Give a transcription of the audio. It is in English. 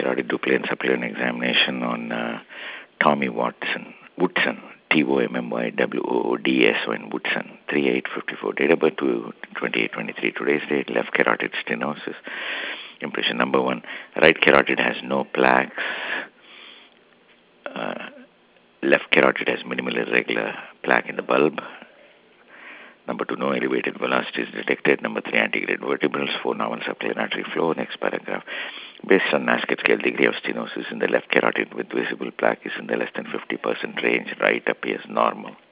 carotid Doppler and supplemental examination on Tommy Woodson, Tommywoods, Woodson, 3854, date of birth to 2823, today's date, left carotid stenosis. Impression number 1, right carotid has no plaques, left carotid has minimal irregular plaque in the bulb. Number 2, no elevated velocity is detected. Number 3, antegrade vertebrals, 4, normal subclavian artery flow. Next paragraph. Based on Nasket scale, degree of stenosis in the left carotid with visible plaque is in the less than 50% range. Right appears normal.